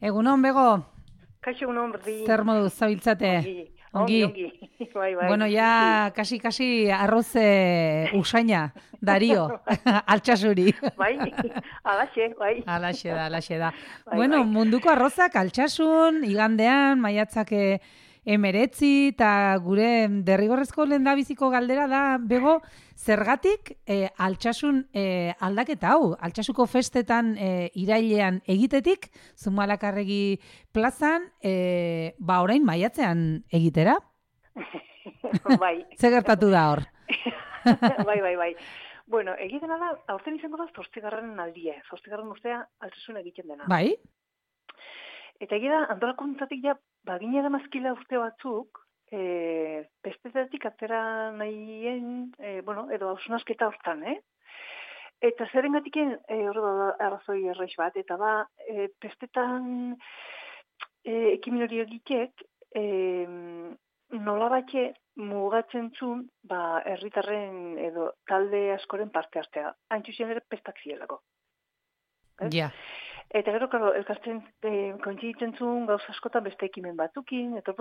Egunon, Bego, Kaixo egunon berdin. zer modu zabiltzate? Ongi. Bai. Bueno, ya kasi arroz usaina, Dario, altxasuri. Bai, alaxe, bai. Alaxe da. Bai, Bueno, bai. munduko arrozak altxasun, igandean, maiatzak emeretzi, eta gure derrigorrezko lehendabiziko galdera da, Bego, zergatik altxasun aldaketa hau, altxasuko festetan irailean egitetik, Zumalakarregi plazan, orain maiatzean egitera? Bai. Ze gertatu da hor? Bai. Bueno, egitena da, aurten izango da 8. aldia. 8. urtea altxasun egiten dena. Bai? Eta egia da, antolakuntzatik ja, bagina da mazkila urte batzuk, pestetatik atera nahien, edo hausunasketa hortan, Eta zerengatiken, hor da arrazoi erraiz bat, eta pestetan ekimen hori egitek, nolabatxe mugatzen zuen, herritarren edo talde askoren parte hartzea. Hain txuzien ere pestak zielako. Ja. Eta gero, klaro, elkartzen kontziditzen zuen gauz askotan beste ekimen batzukin, eta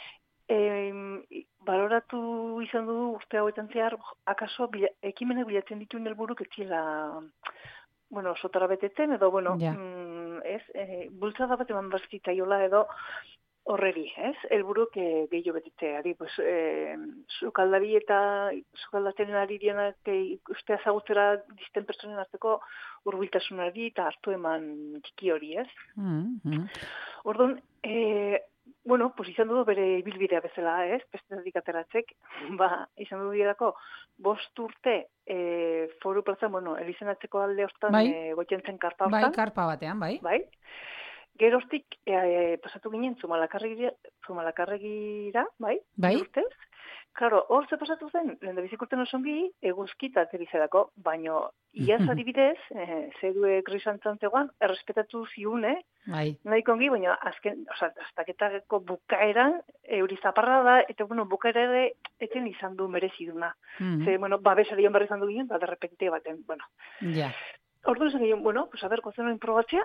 baloratu izan du urte hauetan zehar, akaso ekimenek bilatzen dituen helburuk ez ziela, sotara betetzen, edo, bultzada bat eman bazitzaiola edo horreri, helburuk gehiago betetzeari, sukaldari eta sukaldatzen ari dienak ustea zagutzera dizten personen arteko hurbiltasunari eta hartu eman txiki hori, Orduan, izan du bere ibilbidea bezala, pestetatik ateratzek, izan du dirako 5 urte foru plazan, elizenatzeko alde hortan, goiten zen karpa hortan. Bai, karpa batean, bai. Bai. Geroztik pasatu ginen Zumalakarregira, bai? Urtez. Claro, hor ze pasatu zen, lehendabiziko urten osongi, eguzkita aterizerako, baino iaz adibidez, zedue grisantzan zegoan, errespetatu ziune, nahiko ongi, baina azken, aztaketako bukaeran, euri zaparra da, eta bukaera ere eten izan du mereziduna. Ze, babesarion berri izan du ginen, derrepente baten, Ja. Orduan zen ginen, gozen probatzea,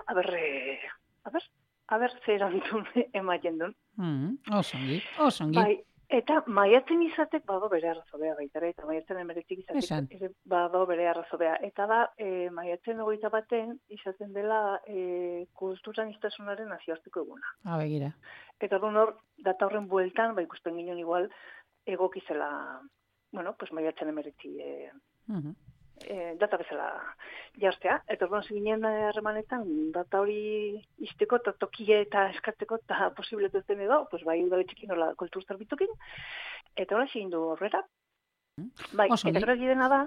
ze erantzun ematen duen. Osongi. Bai, eta maiatzen izatek bado bere arrazobea baitare, eta maiatzen emeretzik izatek bado bere arrazobea. Eta da, maiatzen 21 izaten dela kulturan iztasunaren nazioarteko eguna. Begira. Eta hor, data horren bueltan, ikusten ginen igual, egokizela, maiatzen emeretzi data bezala jartzea. Eta orduan ziginen harremanetan, data hori izteko, eta tokie eta eskatzeko, eta posibletu zen edo, udaletxekin nola kultur zerbitukin, eta hori egin du horrera. Eta gero egidena da,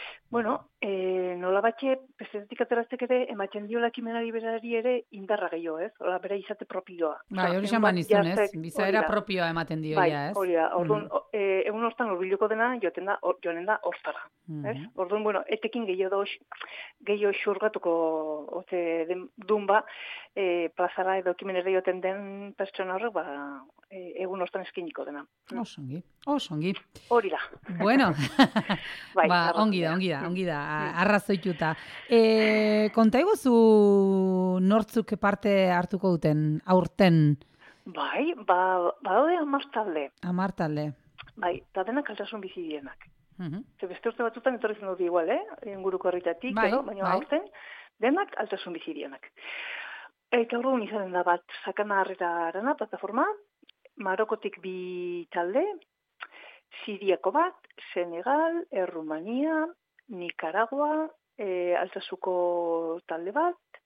nola batxe, pestetatik ateratzek ere, ematen diola ekimenari berari ere indarra gehiago, Hola, bera izate propioa. Hori xaman izun, Bizaera propioa ematen dio, ez? Hori da. Orduan, egun hortan urbiluko dena, joanen da hortara. Orduan, etekin gehiago xurgatuko duen plazara edo ekimenera joten den pertsona horrek, egun hortan eskiniko dena. Osongi. Hori da. Bueno, ongi da, arrazoituta. Konta iguzu nortzuk parte hartuko duten, aurten? Bai, badaude 10 talde. 10 talde. Bai, eta denak altxasun bizi dienak. Beste urte batzutan etorri zen dut igual, inguruko herritatik, baina aurten denak altxasun bizi dienak. Eta orduan izanen da bat, Sakana Harrera Arana plataforma, Marokotik 2 talde, Siriako bat, Senegal, Errumania, Nicaragua, Altsasuko talde bat,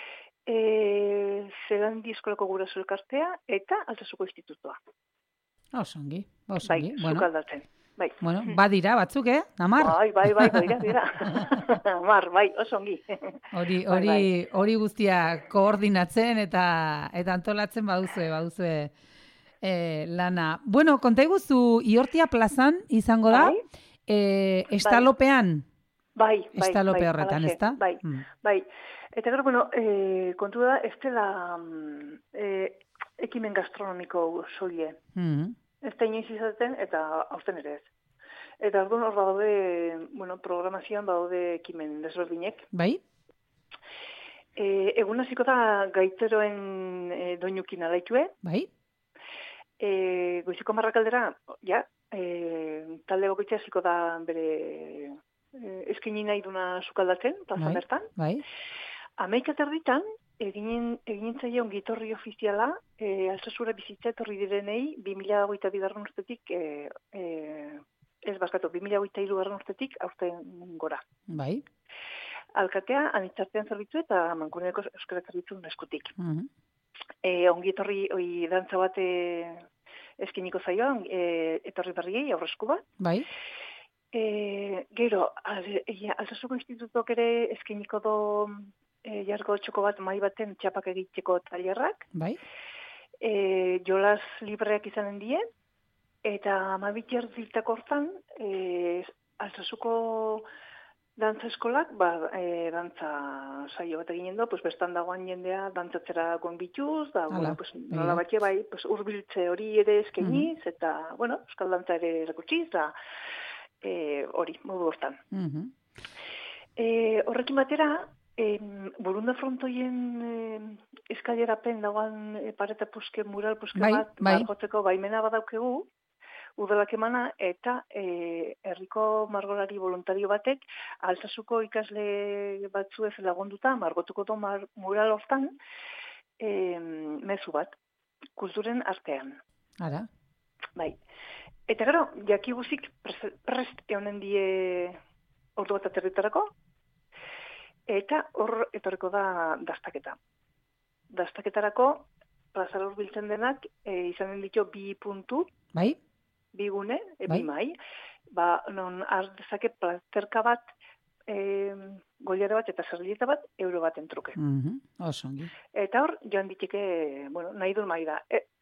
Zelandi Eskolako Guraso Elkartea, eta Altsasuko Institutua. Osongi. Sukaldatzen. Bai. Badira batzuk, 10? Bai, dira. 10, osongi. Hori guztia koordinatzen eta antolatzen baduzue lana. Bueno, konta iguzu, Iortia plazan izango da, estalopean. Bai. Estalope horretan, ez da? Bai. Eta gero, kontu da, ez dela ekimen gastronomiko soile. Ez da inoiz izaten, eta aurten ere ez. Eta orduan hor daude, programazioan daude ekimen desberdinek. Bai? Egun hasiko da gaitzeroen doinukin alaitue. Bai. Goizeko 10 aldera, talde bakoitza hasiko da bere eskaini nahi duna sukaldatzen, plazan bertan. Bai. 11:00 egin zaie ongitorri ofiziala, Altsasura bizitza etorri direnei 2022 urtetik, 2023 urtetik aurten gora. Bai. Alkatea, anitzartean zerbitzu eta mankuneko euskara zerbitzu eskutik. Ongitorri dantza bat eskiniko zaio, etorri berriei, aurresku bat. Bai. Gero, Altsasuko institutuak ere eskiniko do jargo txoko bat mai baten txapak egiteko tailerrak. Bai. Jolas libreak izanen die, eta 12 ziltako hortan, Altsasuko dantza eskolak, dantza saio bat eginen do, bestan dagoan jendea dantzatzera gonbituz, nola batxe urbiltze hori ere eskeniz, eta, euskal dantza ere erakutsiz, da hori, modu hortan. Horrekin batera, Burunda frontoien eskailerapen dagoan pareta mural puske bat, jotzeko baimena badaukegu, udalak emana, eta herriko margolari voluntario batek, Altsasuko ikasle batzuez lagunduta, margotuko du mural hortan, mezu bat, kulturen artean. Ara. Bai. Eta gero, jakiguzik prest eonen die ordu bat aterritarako, eta hor etorriko da dastaketa. Dastaketarako, plazara urbiltzen denak, izanen ditu 2 puntu, bai. 2 gune, 2 mai, non dezake plazterka bat, goiara bat eta zerbileta bat, euro baten truke. Osongi. Eta hor, joan ditike, nahi duen mai da.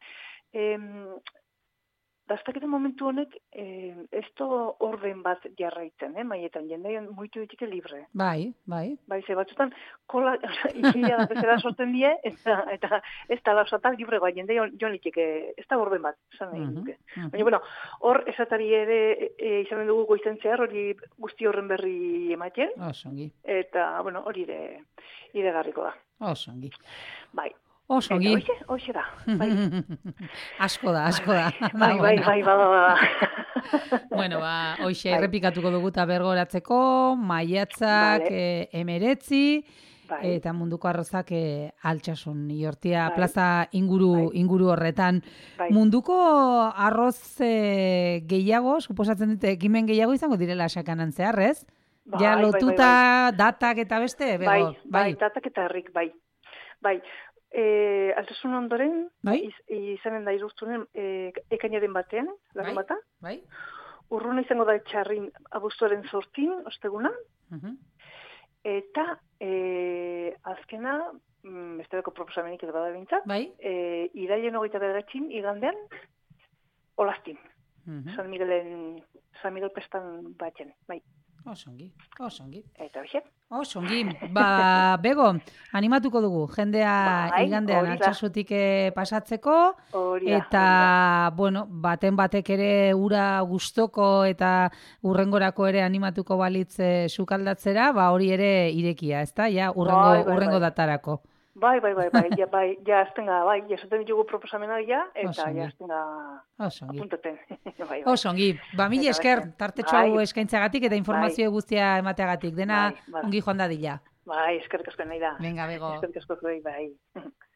Dastaketa momentu honek, ez do orden bat jarraitzen, maietan, jendean muitu ditike libre. Bai. Bai, ze batzutan, kola, ikila da bezala sortzen die, eta ez da lausatak libre bat, jende joan ditike, ez da orden bat, esan nahi duke. Baina, hor, esatari ere, izanen dugu goizen zehar, hori guzti horren berri ematen. Osongi. Eta, hori ire garriko da. Osongi. Bai. Osongi. Hoxe da. Asko da. Bai. Bueno, hoxe errepikatuko dugu eta bergoratzeko, maiatzak 19, eta munduko arrozak Altsasun Iortia plaza inguru horretan. Munduko arroz gehiago, suposatzen dute, ekimen gehiago izango direla sakanan zehar, ez? Ja lotuta datak eta beste? Bai, datak eta herrik, bai. Altsasun ondoren, izanen da iruztunen ekainaren batean, lagun bata. Urruna izango da txarrin abuztuaren 8, osteguna. Eta azkena, bestelako proposamenik ez bada bintzat, irailen 29 igandean, Olastin. San Miguel pestan batzen, bai. Osongi. Eta hoxe? Osongi. Bego, animatuko dugu, jendea igandean Altsasutik pasatzeko, eta, baten batek ere ura gustoko eta urrengorako ere animatuko balitz sukaldatzera, hori ere irekia, ezta? Ja, urrengo datarako. Bai, ja aztenga, jasoten ditugu proposamena eta ja aztenga apuntaten. Osongi, mila esker, tartetxo hau eskaintzagatik eta informazio guztia emateagatik, dena ongi joan dadila. Bai, eskerrik asko nahi da. Venga, Bego. Eskerrik asko bai.